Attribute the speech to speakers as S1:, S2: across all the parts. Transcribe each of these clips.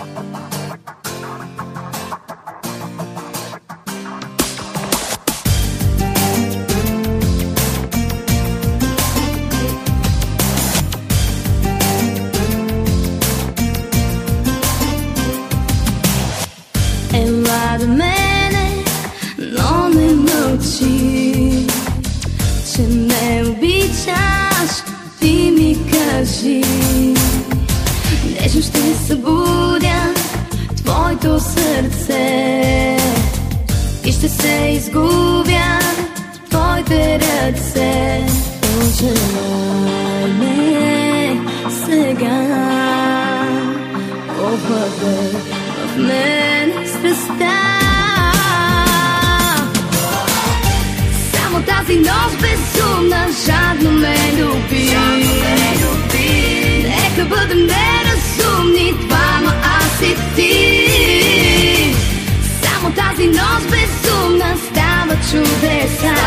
S1: Ела до мене, но не мълчи, че ме обичаш, ти ми кажи. Нежно ще събудя твоето сърце и ще се изгубя в твоите ръце. Пожелай ме сега, обладай в мен страстта. Само тази нощ безумна жадно ме люби. Нека бъдем неразумни двама, аз и ти. Само тази нощ безумна става чудеса.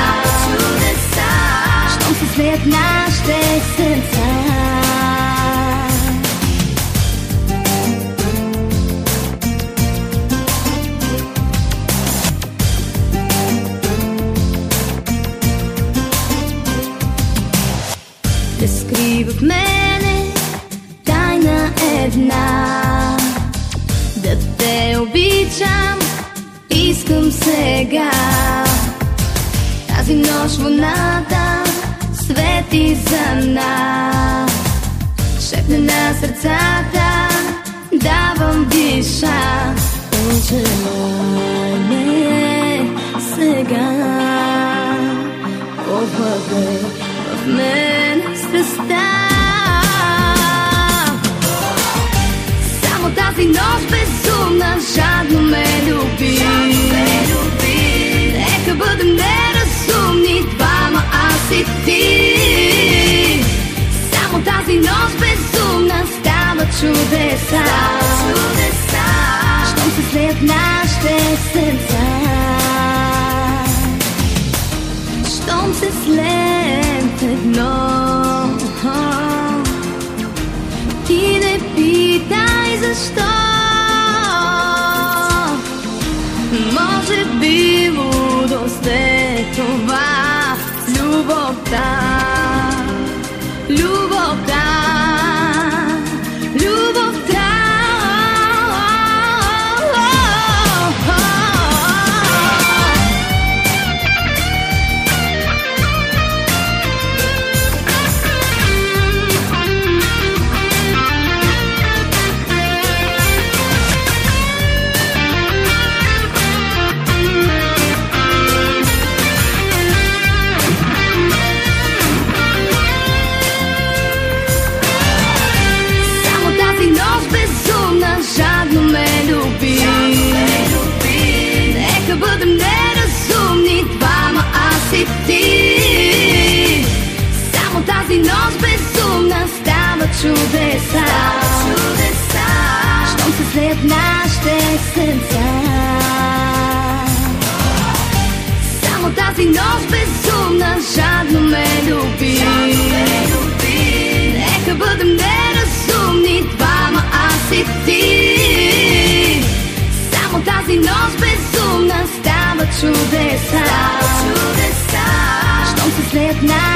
S1: Щом се слеят нашите сърца. Те скрива в мене тайна една, да те обичам, искам сега. Тази нощ луната свети за нас, шепне на сърцата, давам диша. Пожелай ме сега, обладай в мен страстта. Само тази нощ безумна жадно ме люби. Нека бъдем неразумни двама, аз и ти. Само тази нощ безумна става чудеса. Щом се слеят нашите сърца. Щом се слеят едно, ти не питай защо. Може би лудост е това, любовта, любовта, любовта. Жадно ме люби. Нека бъдем неразумни двама, аз и ти. Само тази нощ безумна става чудеса. Щом се слеят нашите сърца. Само тази нощ безумна жадно ме люби. Нека бъдем неразумни двама, аз и ти. Само тази нощ безумна става чудеса. Щом се слеят